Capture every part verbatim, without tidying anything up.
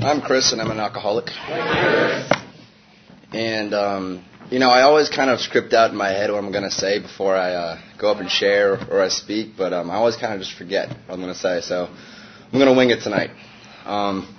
I'm Chris, and I'm an alcoholic. And, um, you know, I always kind of script out in my head what I'm going to say before I uh, go up and share or I speak, but um, I always kind of just forget what I'm going to say, so I'm going to wing it tonight. Um,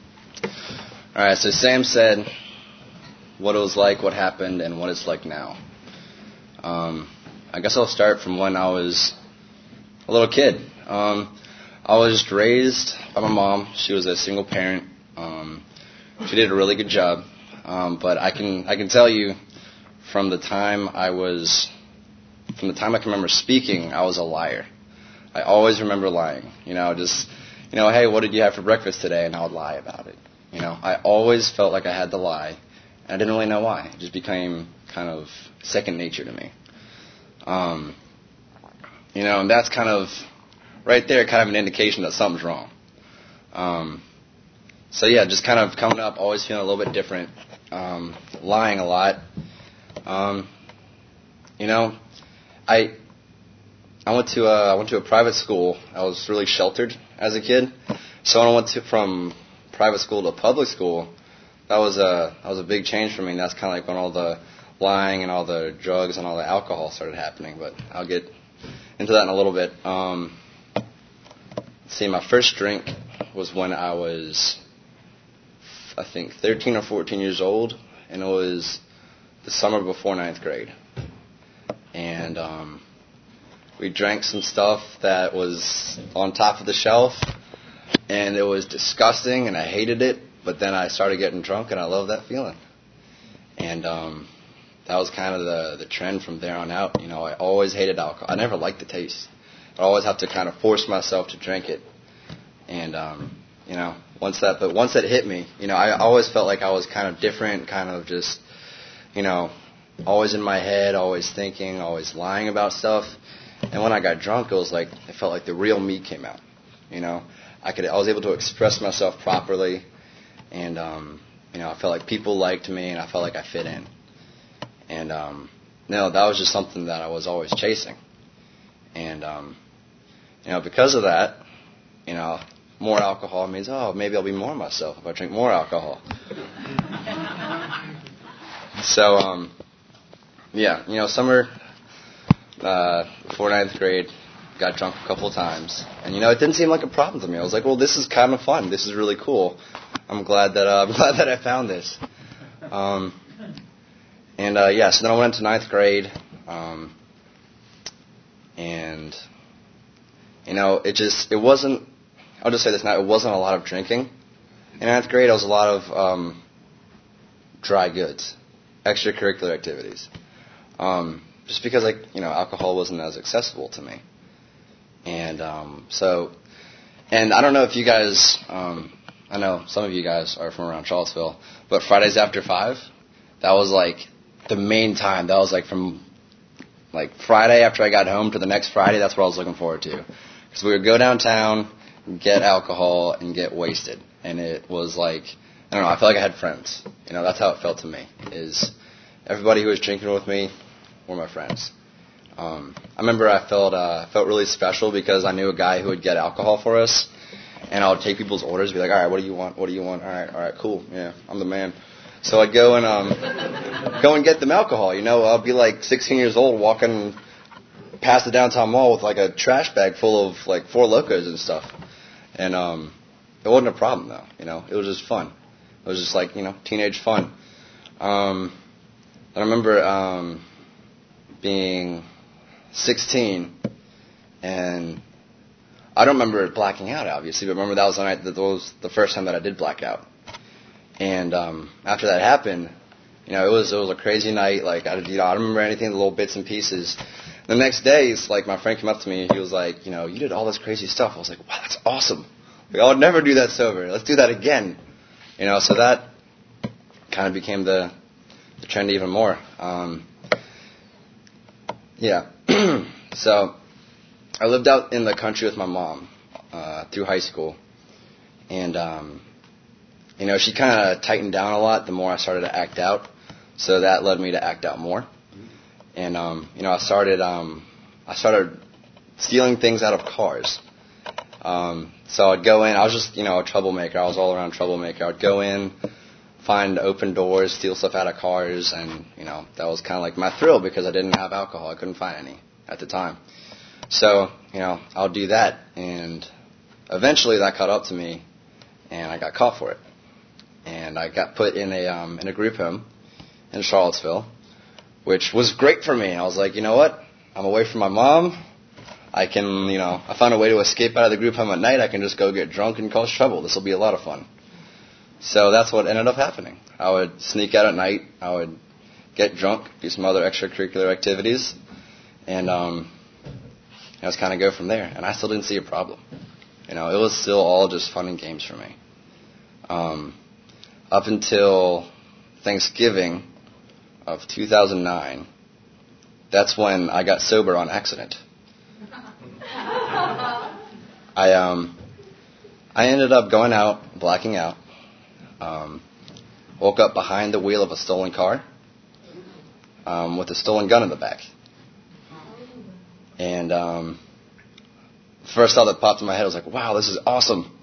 all right, so Sam said what it was like, what happened, and what it's like now. Um, I guess I'll start from when I was a little kid. Um, I was raised by my mom. She was a single parent. Um, she did a really good job. Um, but I can I can tell you from the time I was from the time I can remember speaking, I was a liar. I always remember lying. You know, just you know, hey, what did you have for breakfast today? And I would lie about it. You know, I always felt like I had to lie, and I didn't really know why. It just became kind of second nature to me. Um, you know, and that's kind of right there, kind of an indication that something's wrong. Um, so yeah, just kind of coming up, always feeling a little bit different, um, lying a lot. Um, you know, I I went to a, I went to a private school. I was really sheltered as a kid. So when I went to, from private school to public school, that was a that was a big change for me. And that's kind of like when all the lying and all the drugs and all the alcohol started happening. But I'll get into that in a little bit. Um, let's see, my first drink was when I was, I think, thirteen or fourteen years old, and it was the summer before ninth grade. And um, we drank some stuff that was on top of the shelf, and it was disgusting, and I hated it, but then I started getting drunk, and I loved that feeling. And um, that was kind of the, the trend from there on out. You know, I always hated alcohol. I never liked the taste. I always have to kind of force myself to drink it. And, um, you know, once that, but once that hit me, you know, I always felt like I was kind of different, kind of just, you know, always in my head, always thinking, always lying about stuff. And when I got drunk, it was like, it felt like the real me came out. You know, I could, I was able to express myself properly. And, um, you know, I felt like people liked me, and I felt like I fit in. And, um, you know, that was just something that I was always chasing. And, um, you know, because of that, you know, more alcohol means, oh, maybe I'll be more myself if I drink more alcohol. so, um, yeah, you know, summer uh, before ninth grade, got drunk a couple of times. And, you know, it didn't seem like a problem to me. I was like, well, this is kind of fun. This is really cool. I'm glad that uh, I'm glad that I found this. Um, and, uh, yeah, so then I went into ninth grade. Um, and, you know, it just, it wasn't, I'll just say this now, it wasn't a lot of drinking. In ninth grade, it was a lot of um, dry goods, extracurricular activities. Um, just because, like, you know, alcohol wasn't as accessible to me. And um, so, and I don't know if you guys, um, I know some of you guys are from around Charlottesville, but Fridays after five, that was like the main time. That was like from like Friday after I got home to the next Friday, that's what I was looking forward to. Because we would go downtown, get alcohol, and get wasted. And it was like, I don't know, I felt like I had friends. You know, that's how it felt to me, is everybody who was drinking with me were my friends. Um, I remember I felt uh, felt really special because I knew a guy who would get alcohol for us, and I would take people's orders, be like, all right, what do you want? What do you want? All right, all right, cool, yeah, I'm the man. So I'd go and um, go and get them alcohol. You know, I'd be like sixteen years old walking past the downtown mall with like a trash bag full of like Four Locos and stuff, and um, it wasn't a problem though. You know, it was just fun. It was just like, you know, teenage fun. Um, I remember um, being sixteen, and I don't remember blacking out, obviously, but remember that was the night that was the first time that I did black out. And um, after that happened, you know, it was it was a crazy night. Like, I, you know, I don't remember anything, the little bits and pieces. The next day, it's like my friend came up to me, he was like, you know, you did all this crazy stuff. I was like, wow, that's awesome. Like, I would never do that sober. Let's do that again. You know, so that kind of became the, the trend even more. Um, yeah. So I lived out in the country with my mom uh, through high school. And, um, you know, she kind of tightened down a lot the more I started to act out. So that led me to act out more. And, um, you know, I started um, I started stealing things out of cars. Um, so I'd go in. I was just, you know, a troublemaker. I was all around troublemaker. I'd go in, find open doors, steal stuff out of cars, and, you know, that was kind of like my thrill because I didn't have alcohol. I couldn't find any at the time. So, you know, I'll do that, and eventually that caught up to me, and I got caught for it. And I got put in a um, in a group home in Charlottesville, which was great for me. I was like, you know what? I'm away from my mom. I can, you know, I found a way to escape out of the group home at night. I can just go get drunk and cause trouble. This will be a lot of fun. So that's what ended up happening. I would sneak out at night. I would get drunk, do some other extracurricular activities, and um, I was kind of go from there. And I still didn't see a problem. You know, it was still all just fun and games for me. Um, up until Thanksgiving of two thousand nine, that's when I got sober on accident. I um, I ended up going out, blacking out. Um, woke up behind the wheel of a stolen car um, with a stolen gun in the back. And um, first thought that popped in my head was like, wow, this is awesome.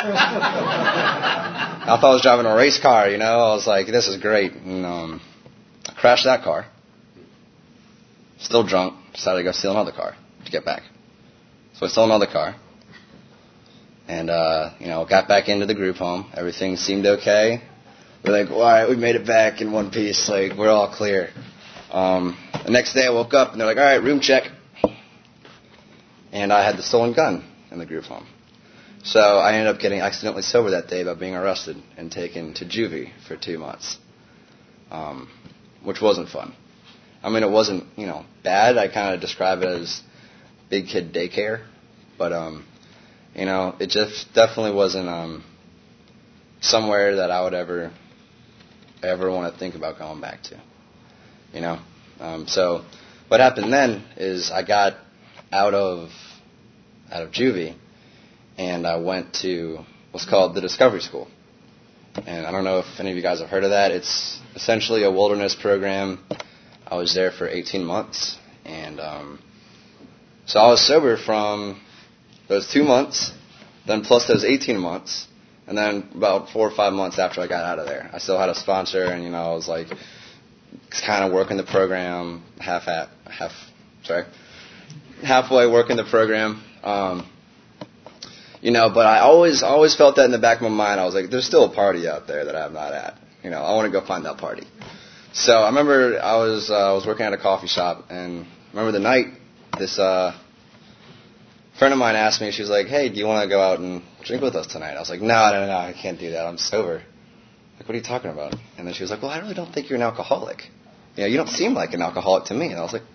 I thought I was driving a race car, you know. I was like, this is great. And um, I crashed that car. Still drunk. Decided to go steal another car to get back. So I stole another car. And, uh, you know, got back into the group home. Everything seemed okay. We're like, all right, we made it back in one piece. Like, we're all clear. Um, the next day I woke up, and they're like, all right, room check. And I had the stolen gun in the group home. So I ended up getting accidentally sober that day by being arrested and taken to juvie for two months, um, which wasn't fun. I mean, it wasn't, you know, bad. I kind of describe it as big kid daycare. But, um, you know, it just definitely wasn't um, somewhere that I would ever ever want to think about going back to, you know. Um, so what happened then is I got out of out of juvie, and I went to what's called the Discovery School. And I don't know if any of you guys have heard of that. It's essentially a wilderness program. I was there for eighteen months, and um, so I was sober from those two months, then plus those eighteen months, and then about four or five months after I got out of there. I still had a sponsor, and, you know, I was like kind of working the program, half, half, half, sorry, halfway working the program. Um, you know, but I always, always felt that in the back of my mind. I was like, there's still a party out there that I'm not at. You know, I want to go find that party. So I remember I was, uh, I was working at a coffee shop, and I remember the night this, uh, friend of mine asked me, she was like, hey, do you want to go out and drink with us tonight? I was like, no, no, no, I can't do that. I'm sober. Like, what are you talking about? And then she was like, well, I really don't think you're an alcoholic. You know, you don't seem like an alcoholic to me. And I was like,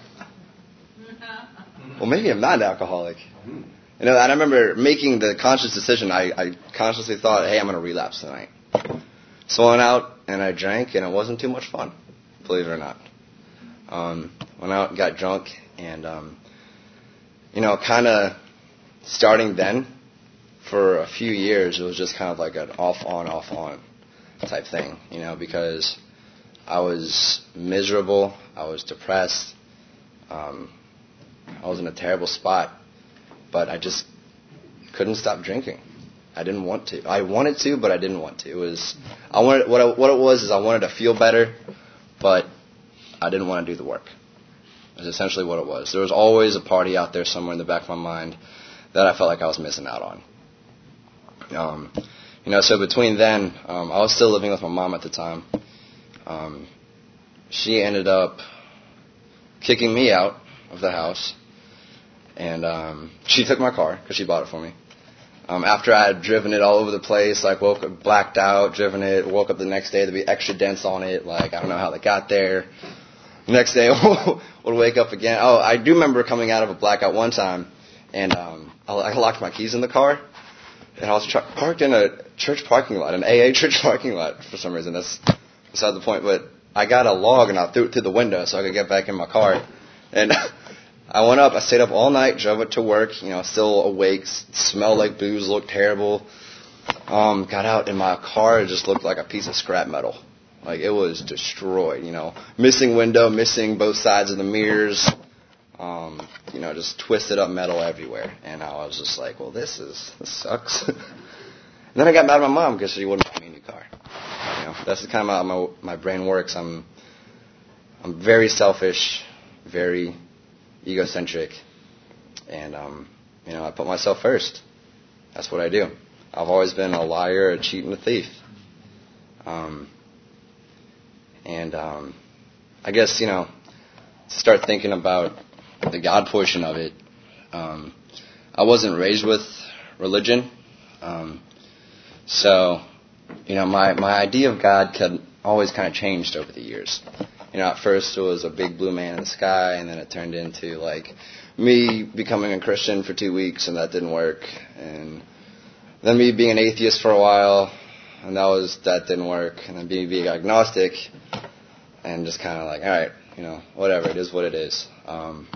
well, maybe I'm not an alcoholic. You know, and I remember making the conscious decision. I, I consciously thought, hey, I'm going to relapse tonight. So I went out and I drank, and it wasn't too much fun, believe it or not. Um, went out and got drunk, and um, you know, kind of starting then, for a few years, it was just kind of like an off-on, off-on type thing, you know, because I was miserable, I was depressed, um, I was in a terrible spot, but I just couldn't stop drinking. I didn't want to. I wanted to, but I didn't want to. It was, I wanted, what, I, what it was is I wanted to feel better, but I didn't want to do the work. Is essentially what it was. There was always a party out there somewhere in the back of my mind that I felt like I was missing out on. Um, you know, so between then, um, I was still living with my mom at the time. Um, she ended up kicking me out of the house, and um, she took my car because she bought it for me. Um, after I had driven it all over the place, like woke up, blacked out, driven it, woke up the next day to be extra dents on it. Like, I don't know how they got there. Next day, would wake up again. Oh, I do remember coming out of a blackout one time, and um, I, I locked my keys in the car, and I was tra- parked in a church parking lot, an A A church parking lot for some reason. That's beside the point. But I got a log, and I threw it through the window so I could get back in my car. And I went up. I stayed up all night, drove it to work, you know, still awake, smelled like booze, looked terrible. Um, got out, and my car just looked like a piece of scrap metal. Like, it was destroyed, you know. Missing window, missing both sides of the mirrors. Um, you know, know, just twisted up metal everywhere. And I was just like, well, this is, this sucks. And then I got mad at my mom because she wouldn't buy me a new car. You know, that's the kind of how my, my brain works. I'm, I'm very selfish, very egocentric, and, um, you know, I put myself first. That's what I do. I've always been a liar, a cheat, and a thief. Um, and um, I guess, you know, to start thinking about the God portion of it, um, I wasn't raised with religion. Um, so, you know, my, my idea of God could always kind of changed over the years. You know, at first it was a big blue man in the sky, and then it turned into, like, me becoming a Christian for two weeks, and that didn't work. And then me being an atheist for a while, and that was that didn't work. And then me being agnostic, and just kind of like, all right, you know, whatever, it is what it is. Um,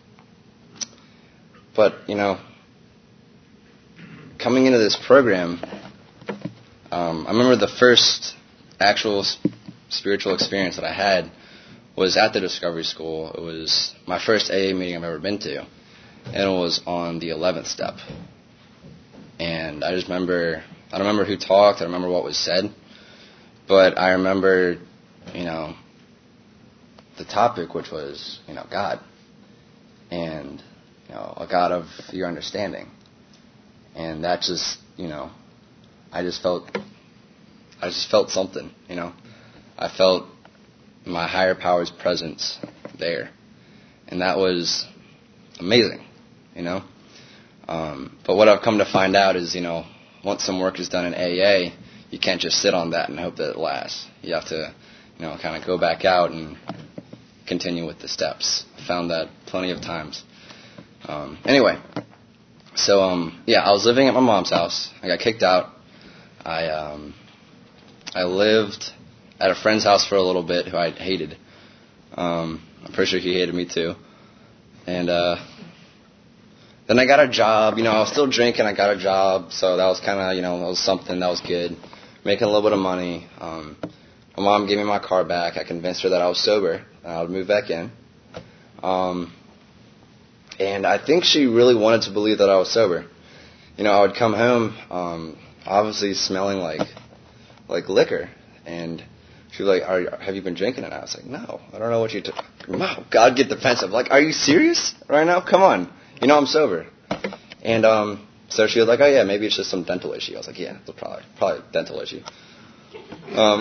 but, you know, coming into this program, um, I remember the first actual spiritual experience that I had was at the Discovery School. It was my first A A meeting I've ever been to, and it was on the eleventh step. And I just remember, I don't remember who talked, I don't remember what was said, but I remember, you know, the topic, which was, you know, God, and, you know, a God of your understanding. And that just, you know, I just felt, I just felt something, you know. I felt my higher power's presence there. And that was amazing, you know. Um, but what I've come to find out is, you know, once some work is done in A A, you can't just sit on that and hope that it lasts. You have to, you know, kind of go back out and continue with the steps. I found that plenty of times. Um, anyway, so, um, yeah, I was living at my mom's house. I got kicked out. I, um, I lived at a friend's house for a little bit who I hated. Um, I'm pretty sure he hated me too. And uh, then I got a job. You know, I was still drinking. I got a job, so that was kind of, you know, that was something that was good. Making a little bit of money. Um, my mom gave me my car back. I convinced her that I was sober and I would move back in. Um, and I think she really wanted to believe that I was sober. You know, I would come home, um, obviously smelling like like liquor, and she was like, are, have you been drinking? And I was like, no, I don't know what you're talking about. God, get defensive. Like, are you serious right now? Come on. You know I'm sober. And um, so she was like, oh, yeah, maybe it's just some dental issue. I was like, yeah, it's probably, probably a dental issue. Um,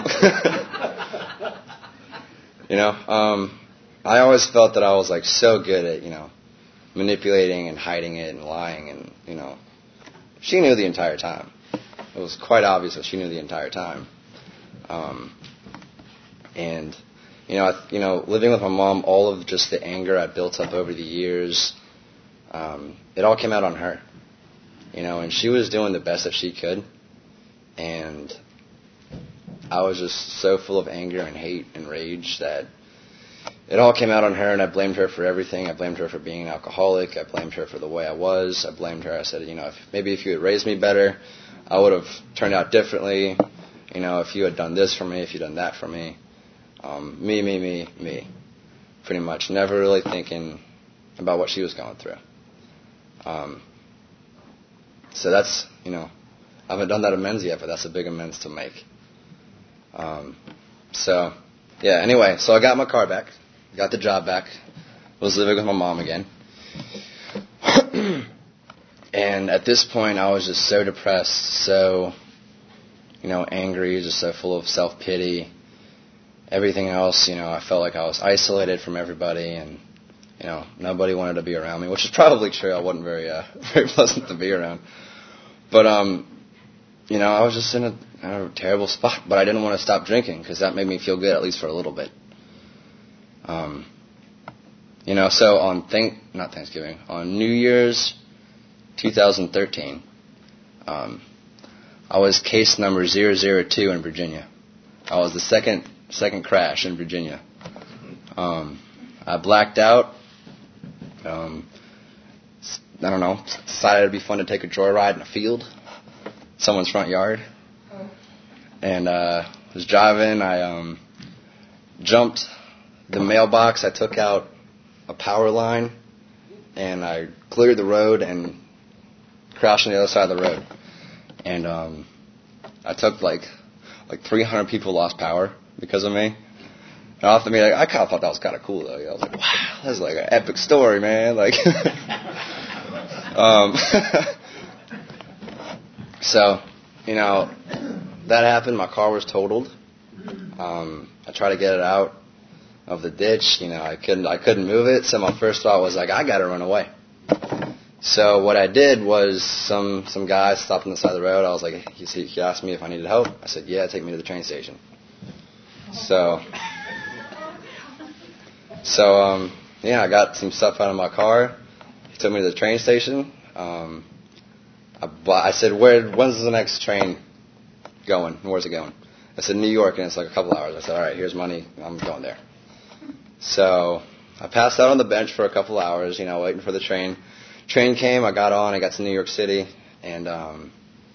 you know, um, I always felt that I was, like, so good at, you know, manipulating and hiding it and lying. And, you know, she knew the entire time. It was quite obvious that she knew the entire time. Um, and, you know, I, you know, living with my mom, all of just the anger I built up over the years, um, it all came out on her. You know, and she was doing the best that she could. And I was just so full of anger and hate and rage that it all came out on her, and I blamed her for everything. I blamed her for being an alcoholic. I blamed her for the way I was. I blamed her. I said, you know, if, maybe if you had raised me better, I would have turned out differently. You know, if you had done this for me, if you'd done that for me. Um, me, me, me, me. Pretty much. Never really thinking about what she was going through. Um, so that's, you know, I haven't done that amends yet, but that's a big amends to make. Um, so, yeah, anyway, so I got my car back. Got the job back. Was living with my mom again. And at this point, I was just so depressed, so, you know, angry, just so full of self-pity. Everything else, you know, I felt like I was isolated from everybody, and, you know, nobody wanted to be around me, which is probably true. I wasn't very, uh, very pleasant to be around. But, um, you know, I was just in a, in a terrible spot, but I didn't want to stop drinking because that made me feel good, at least for a little bit. Um, you know, so on thank not Thanksgiving, on New Year's two thousand thirteen, um, I was case number zero zero two in Virginia. I was the second second crash in Virginia. Um, I blacked out. Um, I don't know. Decided it'd be fun to take a joyride in a field, someone's front yard, and uh, was driving. I um, jumped the mailbox. I took out a power line and I cleared the road and crashed on the other side of the road. And um, I took like like three hundred people lost power because of me. And off to me, like, I kind of thought that was kind of cool though. I was like, wow, that's like an epic story, man. Like, um, so you know that happened. My car was totaled. Um, I tried to get it out of the ditch. You know, I couldn't. I couldn't move it. So my first thought was like, I got to run away. So what I did was some some guy stopped on the side of the road. I was like, he, he asked me if I needed help. I said, yeah, take me to the train station. So, so um, yeah, I got some stuff out of my car. He took me to the train station. Um, I, I said, where? When's the next train going? Where's it going? I said, New York, and it's like a couple hours. I said, all right, here's money. I'm going there. So I passed out on the bench for a couple hours, you know, waiting for the train. Train came, I got on, I got to New York City, and um,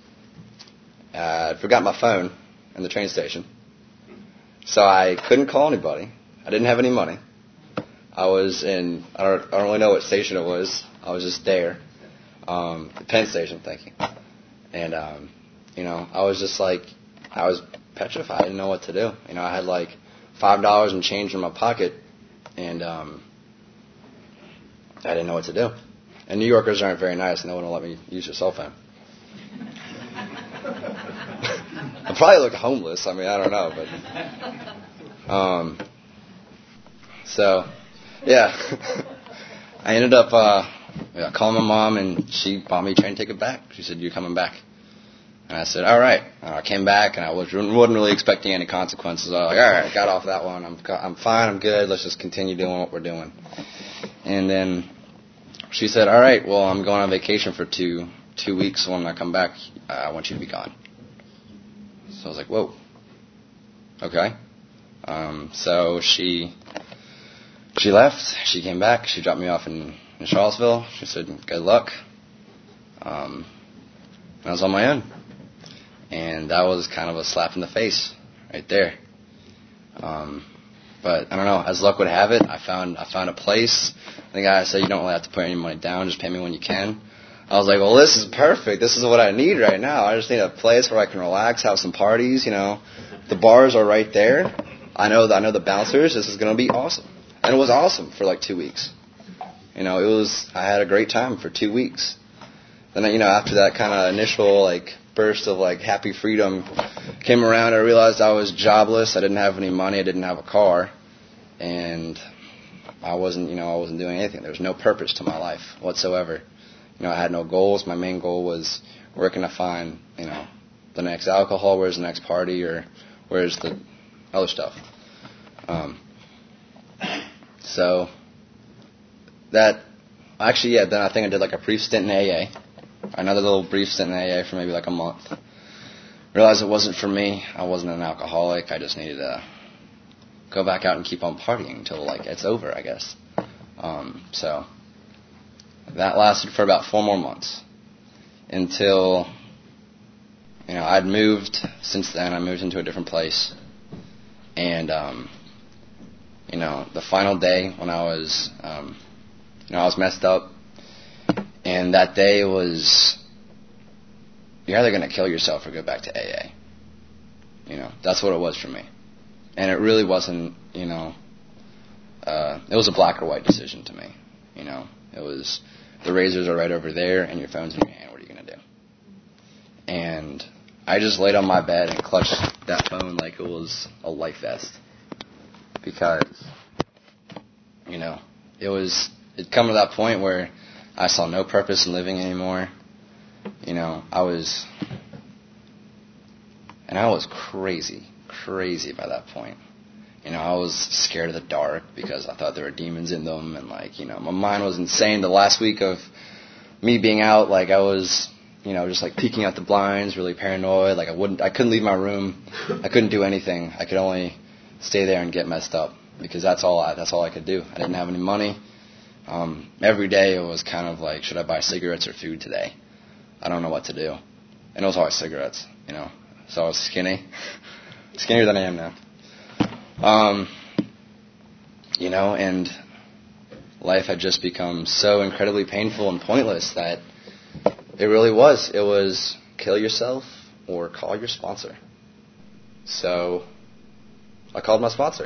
I forgot my phone in the train station. So I couldn't call anybody. I didn't have any money. I was in, I don't, I don't really know what station it was. I was just there. Um, the Penn Station, thank you. And, um, you know, I was just like, I was petrified. I didn't know what to do. You know, I had like five dollars and change in my pocket, and um, I didn't know what to do. And New Yorkers aren't very nice. No one will let me use your cell phone. I probably look homeless. I mean, I don't know, but um, so yeah, I ended up uh, yeah, calling my mom, and she bought me a train ticket back. She said, "You're coming back." And I said, all right. And I came back, and I was, wasn't really expecting any consequences. I was like, all right, got off that one. I'm I'm fine. I'm good. Let's just continue doing what we're doing. And then she said, all right, well, I'm going on vacation for two two weeks. When I come back, I want you to be gone. So I was like, whoa. Okay. Um, so she she left. She came back. She dropped me off in, in Charlottesville. She said, good luck. Um, and I was on my own. And that was kind of a slap in the face right there. Um, but I don't know, as luck would have it, I found I found a place. The guy said, you don't really have to put any money down, just pay me when you can. I was like, well, this is perfect. This is what I need right now. I just need a place where I can relax, have some parties, you know. The bars are right there. I know the, I know the bouncers. This is going to be awesome. And it was awesome for like two weeks. You know, it was, I had a great time for two weeks. Then, you know, after that kind of initial, like, burst of, like, happy freedom came around, I realized I was jobless. I didn't have any money. I didn't have a car. And I wasn't, you know, I wasn't doing anything. There was no purpose to my life whatsoever. You know, I had no goals. My main goal was, where can I find, you know, the next alcohol? Where's the next party? Or where's the other stuff? Um, so, that, actually, yeah, then I think I did, like, a brief stint in A A. Another little brief stint in A A for maybe like a month. Realized it wasn't for me. I wasn't an alcoholic. I just needed to go back out and keep on partying until like it's over, I guess. Um, so that lasted for about four more months until, you know, I'd moved. Since then, I moved into a different place, and um, you know, the final day when I was, um, you know, I was messed up. And that day was, you're either going to kill yourself or go back to A A. You know, that's what it was for me. And it really wasn't, you know, uh, it was a black or white decision to me. You know, it was, the razors are right over there and your phone's in your hand. What are you going to do? And I just laid on my bed and clutched that phone like it was a life vest. Because, you know, it was, it'd come to that point where I saw no purpose in living anymore. You know, I was, and I was crazy, crazy by that point. You know, I was scared of the dark because I thought there were demons in them, and like, you know, my mind was insane. The last week of me being out, like I was, you know, just like peeking out the blinds, really paranoid. Like I wouldn't, I couldn't leave my room. I couldn't do anything. I could only stay there and get messed up because that's all I, that's all I could do. I didn't have any money. Um, every day it was kind of like, should I buy cigarettes or food today? I don't know what to do. And it was always cigarettes, you know. So I was skinny. Skinnier than I am now. Um, you know, and life had just become so incredibly painful and pointless that it really was. It was kill yourself or call your sponsor. So I called my sponsor.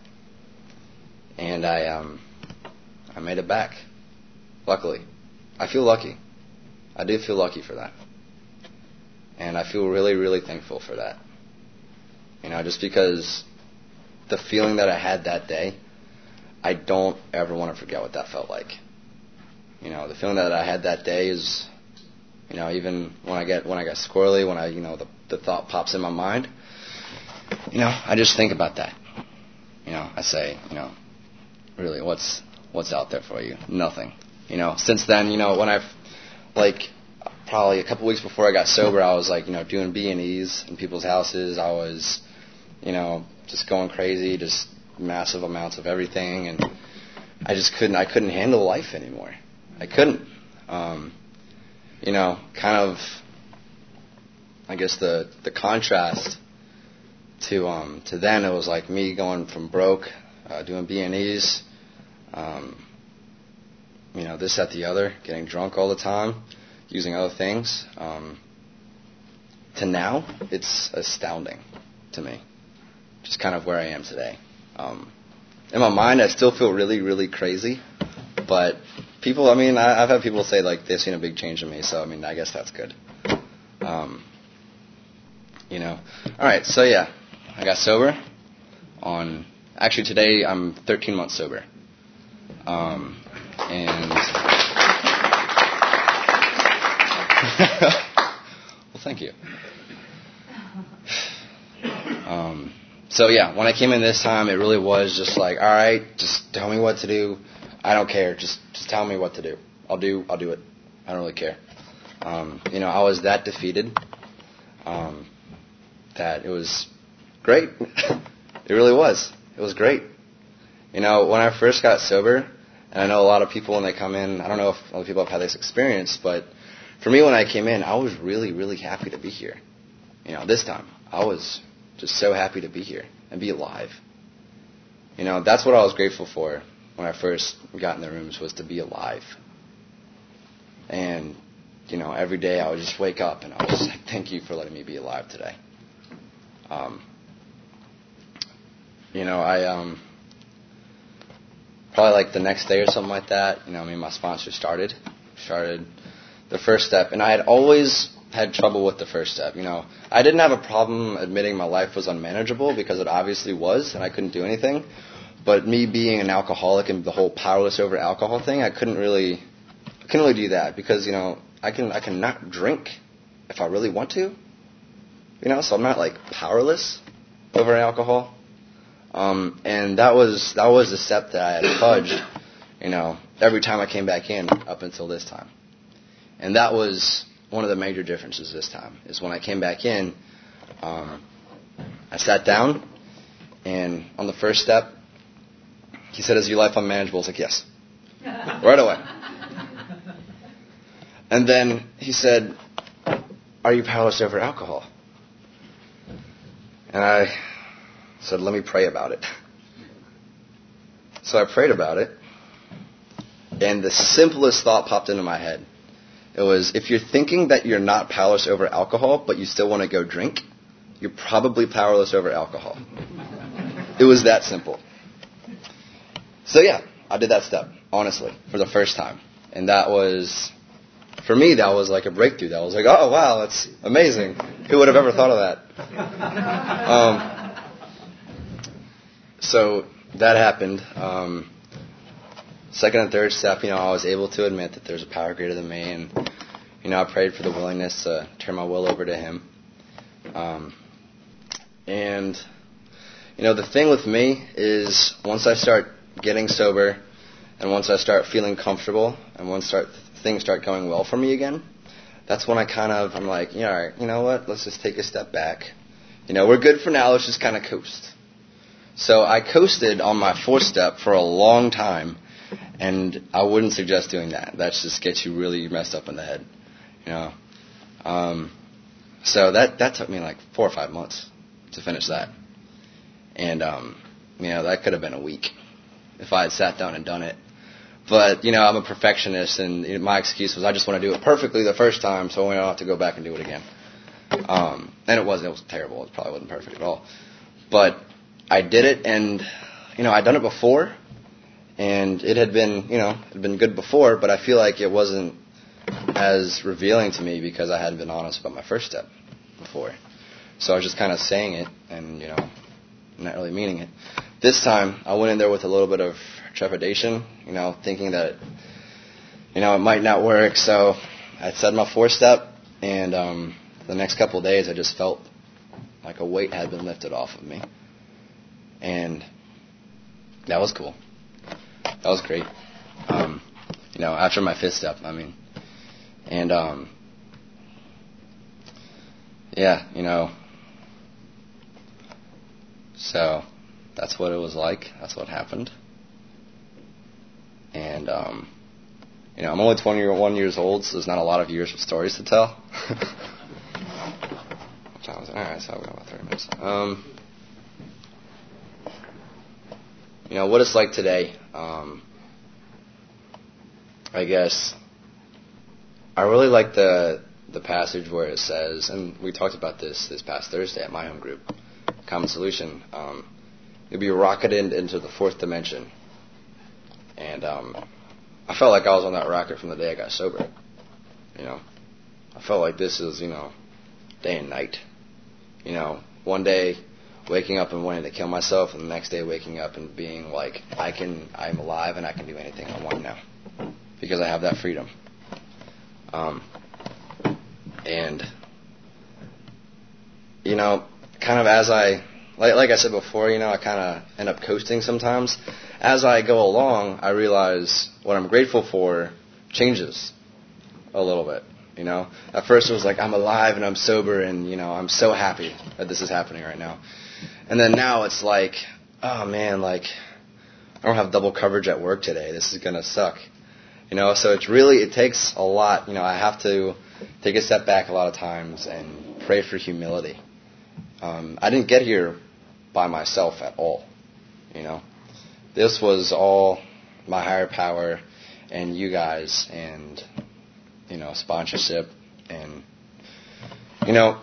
And I um, I made it back. Luckily. I feel lucky. I do feel lucky for that. And I feel really, really thankful for that. You know, just because the feeling that I had that day, I don't ever want to forget what that felt like. You know, the feeling that I had that day is, you know, even when I get when I get squirrely, when I, you know, the, the thought pops in my mind, you know, I just think about that. You know, I say, you know, really, what's what's out there for you? Nothing. You know, since then, you know, when I've, like, probably a couple weeks before I got sober, I was, like, you know, doing B and E's in people's houses. I was, you know, just going crazy, just massive amounts of everything, and I just couldn't, I couldn't handle life anymore. I couldn't. Um, you know, kind of, I guess the the contrast to um to then, it was like me going from broke, uh, doing B and E's, um, you know, this, that, the other, getting drunk all the time, using other things, um, to now, it's astounding to me, just kind of where I am today. Um, in my mind, I still feel really, really crazy, but people, I mean, I, I've had people say, like, they've seen a big change in me, so, I mean, I guess that's good. Um, you know, all right, so, yeah, I got sober on, actually, today I'm thirteen months sober, um, and, well, thank you. Um, so yeah, when I came in this time, it really was just like, all right, just tell me what to do. I don't care. Just, just tell me what to do. I'll do, I'll do it. I don't really care. Um, you know, I was that defeated, um, that it was great. It really was. It was great. You know, when I first got sober, and I know a lot of people when they come in, I don't know if other people have had this experience, but for me when I came in, I was really, really happy to be here. You know, this time, I was just so happy to be here and be alive. You know, that's what I was grateful for when I first got in the rooms, was to be alive. And, you know, every day I would just wake up and I was just like, thank you for letting me be alive today. Um, you know, I, um, probably like the next day or something like that, you know, me and my sponsor started, started the first step. And I had always had trouble with the first step. You know, I didn't have a problem admitting my life was unmanageable, because it obviously was, and I couldn't do anything. But me being an alcoholic and the whole powerless over alcohol thing, I couldn't really, I couldn't really do that, because, you know, I can, I can not drink if I really want to. You know, so I'm not like powerless over alcohol. Um, and that was that was the step that I had fudged, you know, every time I came back in up until this time. And that was one of the major differences this time, is when I came back in, um, I sat down, and on the first step, he said, is your life unmanageable? I was like, yes. Right away. And then he said, are you powerless over alcohol? And I said, let me pray about it. So I prayed about it, and the simplest thought popped into my head. It was, if you're thinking that you're not powerless over alcohol, but you still want to go drink, you're probably powerless over alcohol. It was that simple. So yeah, I did that step, honestly, for the first time. And that was, for me, that was like a breakthrough. That was like, oh, wow, that's amazing. Who would have ever thought of that? Um, so that happened. Um, second and third step, you know, I was able to admit that there's a power greater than me. And, you know, I prayed for the willingness to turn my will over to Him. Um, and, you know, the thing with me is, once I start getting sober, and once I start feeling comfortable, and once start things start going well for me again, that's when I kind of, I'm like, yeah, all right, you know what, let's just take a step back. You know, we're good for now, let's just kind of coast. So I coasted on my fourth step for a long time, and I wouldn't suggest doing that. That just gets you really messed up in the head, you know. Um, so that, that took me like four or five months to finish that. And, um, you know, that could have been a week if I had sat down and done it. But, you know, I'm a perfectionist, and you know, my excuse was I just want to do it perfectly the first time so I don't have to go back and do it again. Um, and it wasn't. It was terrible. It probably wasn't perfect at all. But I did it, and, you know, I'd done it before, and it had been, you know, it had been good before, but I feel like it wasn't as revealing to me because I hadn't been honest about my first step before. So I was just kind of saying it and, you know, not really meaning it. This time, I went in there with a little bit of trepidation, you know, thinking that, you know, it might not work. So I said my fourth step, and um, the next couple of days I just felt like a weight had been lifted off of me. And that was cool. That was great. Um, you know, after my fifth step, I mean. And, um, yeah, you know, so that's what it was like. That's what happened. And, um, you know, I'm only twenty-one years old, so there's not a lot of years of stories to tell. What time is it? All right, so I've got about thirty minutes. Um, you know, what it's like today, um, I guess, I really like the the passage where it says, and we talked about this this past Thursday at my home group, Common Solution, um, you'll be rocketed into the fourth dimension. And um, I felt like I was on that rocket from the day I got sober. You know, I felt like this is, you know, day and night. You know, one day waking up and wanting to kill myself, and the next day waking up and being like, I can, I'm alive and I can do anything I want now because I have that freedom. Um, and you know, kind of as I, like, like I said before, you know, I kind of end up coasting sometimes. As I go along, I realize what I'm grateful for changes a little bit, you know. At first it was like, I'm alive and I'm sober and, you know, I'm so happy that this is happening right now. And then now it's like, oh man, like, I don't have double coverage at work today. This is going to suck. You know, so it's really, it takes a lot. You know, I have to take a step back a lot of times and pray for humility. Um, I didn't get here by myself at all, you know. This was all my higher power and you guys and, you know, sponsorship. And, you know,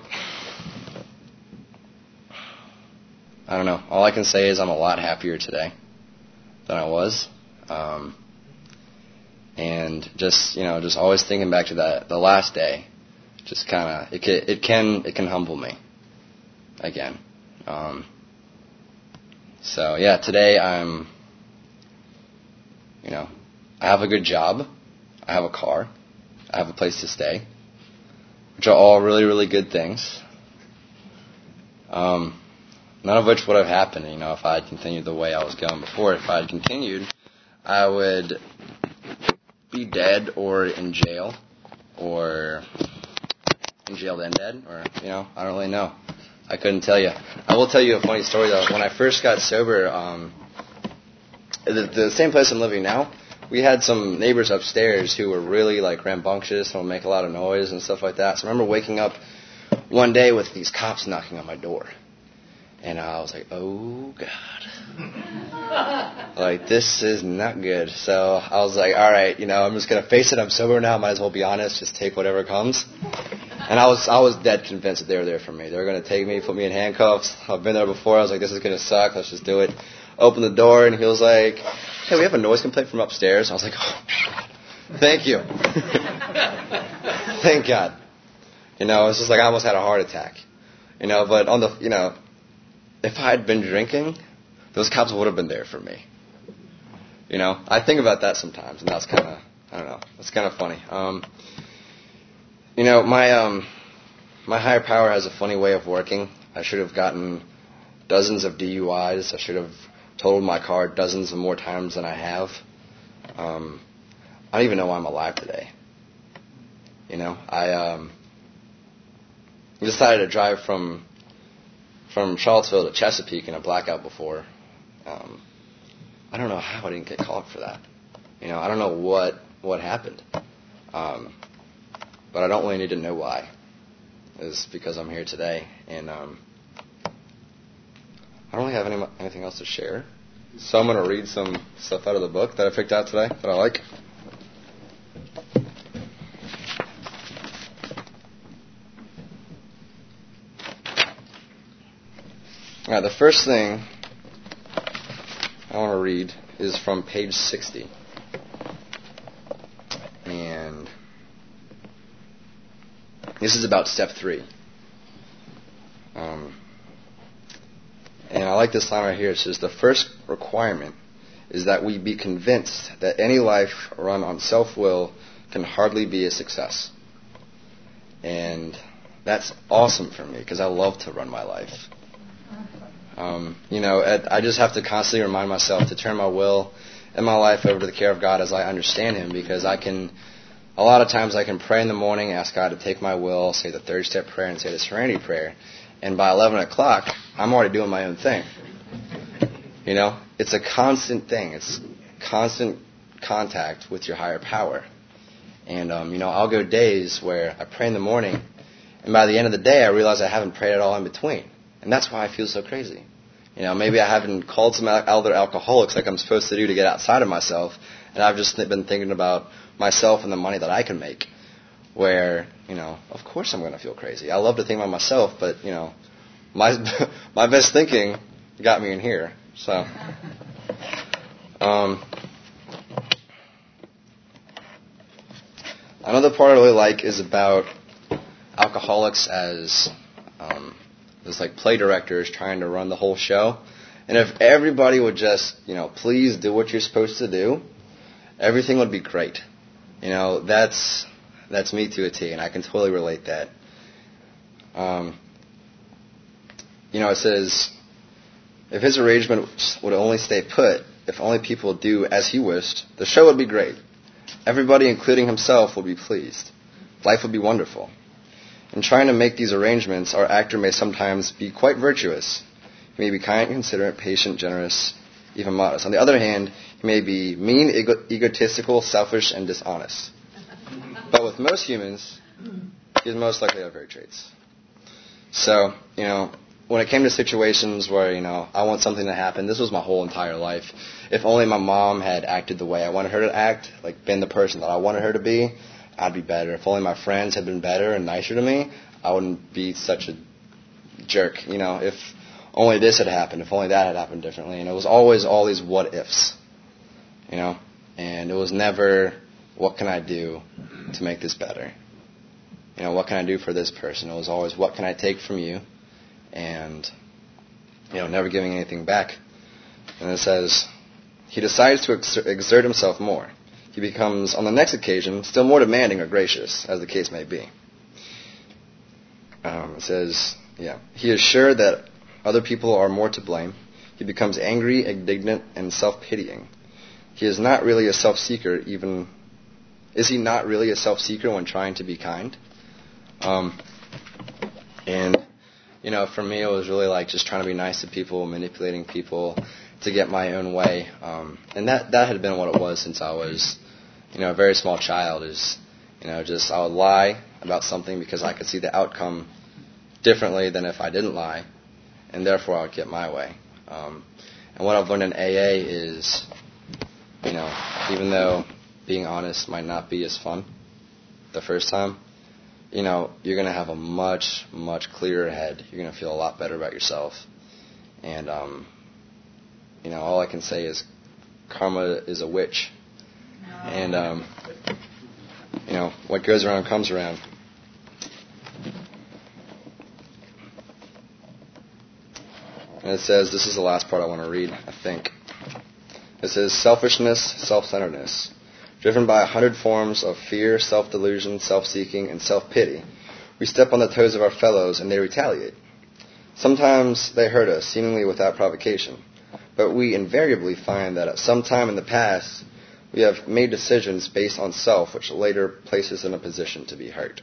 I don't know. All I can say is I'm a lot happier today than I was. Um, and just, you know, just always thinking back to that, the last day, just kind of, it can, it can, it can humble me again. Um, so, yeah, today I'm, you know, I have a good job, I have a car, I have a place to stay, which are all really, really good things. Um, none of which would have happened, you know, if I had continued the way I was going before. If I had continued, I would be dead or in jail, or in jail then dead, or, you know, I don't really know. I couldn't tell you. I will tell you a funny story, though. When I first got sober, um, the, the same place I'm living now, we had some neighbors upstairs who were really, like, rambunctious and would make a lot of noise and stuff like that. So I remember waking up one day with these cops knocking on my door. And I was like, oh, God. Like, this is not good. So I was like, all right, you know, I'm just going to face it. I'm sober now. Might as well be honest. Just take whatever comes. And I was I was dead convinced that they were there for me. They were going to take me, put me in handcuffs. I've been there before. I was like, this is going to suck. Let's just do it. Open the door, and he was like, hey, we have a noise complaint from upstairs. I was like, oh, thank you. Thank God. You know, it's just like I almost had a heart attack. You know, but on the, you know, if I had been drinking, those cops would have been there for me. You know, I think about that sometimes, and that's kind of, I don't know, it's kind of funny. Um, you know, my um, my higher power has a funny way of working. I should have gotten dozens of D U Is. I should have totaled my car dozens of more times than I have. Um, I don't even know why I'm alive today. You know, I um, decided to drive from from Charlottesville to Chesapeake in a blackout before. Um, I don't know how I didn't get caught for that. You know, I don't know what what happened. Um, but I don't really need to know why. It's because I'm here today, and um, I don't really have any, anything else to share. So I'm going to read some stuff out of the book that I picked out today that I like. All right, the first thing I want to read is from page sixty. And this is about step three. Um, and I like this line right here. It says, the first requirement is that we be convinced that any life run on self-will can hardly be a success. And that's awesome for me because I love to run my life. Um, you know, I just have to constantly remind myself to turn my will and my life over to the care of God as I understand Him, because I can, a lot of times I can pray in the morning, ask God to take my will, say the third step prayer, and say the serenity prayer, and by eleven o'clock, I'm already doing my own thing. You know, it's a constant thing. It's constant contact with your higher power. And, um, you know, I'll go days where I pray in the morning, and by the end of the day, I realize I haven't prayed at all in between. And that's why I feel so crazy. You know, maybe I haven't called some other alcoholics like I'm supposed to do to get outside of myself, and I've just been thinking about myself and the money that I can make, where, you know, of course I'm going to feel crazy. I love to think about myself, but, you know, my my best thinking got me in here. So, um, another part I really like is about alcoholics as um, as like play directors trying to run the whole show. And if everybody would just, you know, please do what you're supposed to do, everything would be great. You know, that's that's me to a T, and I can totally relate that. Um, you know, it says, if his arrangement would only stay put, if only people do as he wished, the show would be great. Everybody, including himself, would be pleased. Life would be wonderful. In trying to make these arrangements, our actor may sometimes be quite virtuous. He may be kind, considerate, patient, generous, even modest. On the other hand, he may be mean, ego- egotistical, selfish, and dishonest. But with most humans, he is most likely to have very traits. So, you know, when it came to situations where, you know, I want something to happen, this was my whole entire life. If only my mom had acted the way I wanted her to act, like been the person that I wanted her to be, I'd be better. If only my friends had been better and nicer to me, I wouldn't be such a jerk. You know, if only this had happened, if only that had happened differently. And it was always all these what ifs, you know, and it was never, what can I do to make this better? You know, what can I do for this person? It was always, what can I take from you? And, you know, never giving anything back. And it says, he decides to exert himself more. He becomes, on the next occasion, still more demanding or gracious, as the case may be. Um, it says, yeah, he is sure that other people are more to blame. He becomes angry, indignant, and self-pitying. He is not really a self-seeker, even... Is he not really a self-seeker when trying to be kind? Um, and, you know, for me, it was really like just trying to be nice to people, manipulating people to get my own way. Um, and that, that had been what it was since I was... You know, a very small child is, you know, just I would lie about something because I could see the outcome differently than if I didn't lie, and therefore I would get my way. Um, and what I've learned in A A is, you know, even though being honest might not be as fun the first time, you know, you're going to have a much, much clearer head. You're going to feel a lot better about yourself. And, um, you know, all I can say is karma is a witch. And, um, you know, what goes around comes around. And it says, this is the last part I want to read, I think. It says, selfishness, self-centeredness, driven by a hundred forms of fear, self-delusion, self-seeking, and self-pity. We step on the toes of our fellows and they retaliate. Sometimes they hurt us, seemingly without provocation. But we invariably find that at some time in the past, we have made decisions based on self, which later places us in a position to be hurt.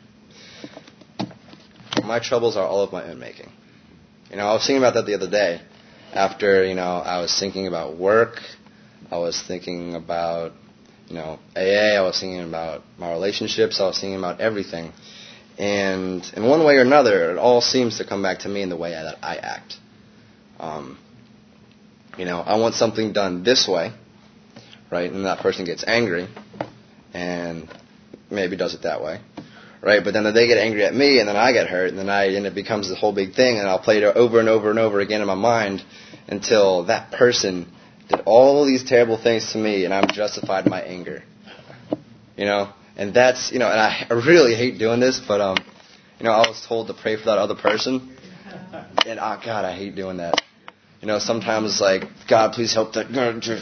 My troubles are all of my own making. You know, I was thinking about that the other day. After, you know, I was thinking about work. I was thinking about, you know, A A. I was thinking about my relationships. I was thinking about everything. And in one way or another, it all seems to come back to me in the way that I act. Um, you know, I want something done this way, right? And that person gets angry and maybe does it that way, right? But then they get angry at me and then I get hurt and then I and it becomes this whole big thing and I'll play it over and over and over again in my mind until that person did all these terrible things to me and I'm justified in my anger, you know? And that's, you know, and I, I really hate doing this, but, um, you know, I was told to pray for that other person. And, oh, God, I hate doing that. You know, sometimes, like, God, please help that.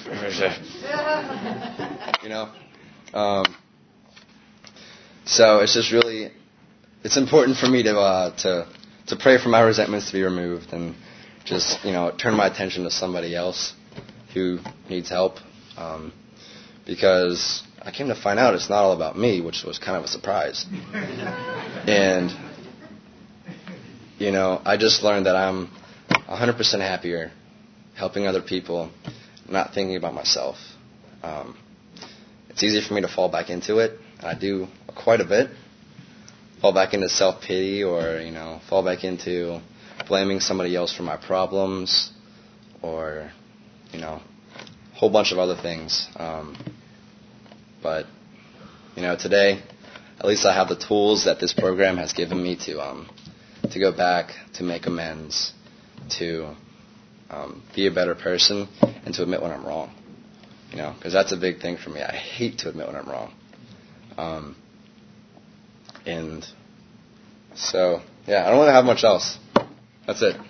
You know? Um, so it's just really, it's important for me to, uh, to, to pray for my resentments to be removed and just, you know, turn my attention to somebody else who needs help. Um, because I came to find out it's not all about me, which was kind of a surprise. And, you know, I just learned that I'm one hundred percent happier helping other people, not thinking about myself. Um, it's easy for me to fall back into it, and I do quite a bit. Fall back into self-pity or, you know, fall back into blaming somebody else for my problems or, you know, a whole bunch of other things. Um, but, you know, today, at least I have the tools that this program has given me to um, to go back, to make amends, to um, be a better person, and to admit when I'm wrong. You know, because that's a big thing for me. I hate to admit when I'm wrong. Um, and so, yeah, I don't really have much else. That's it.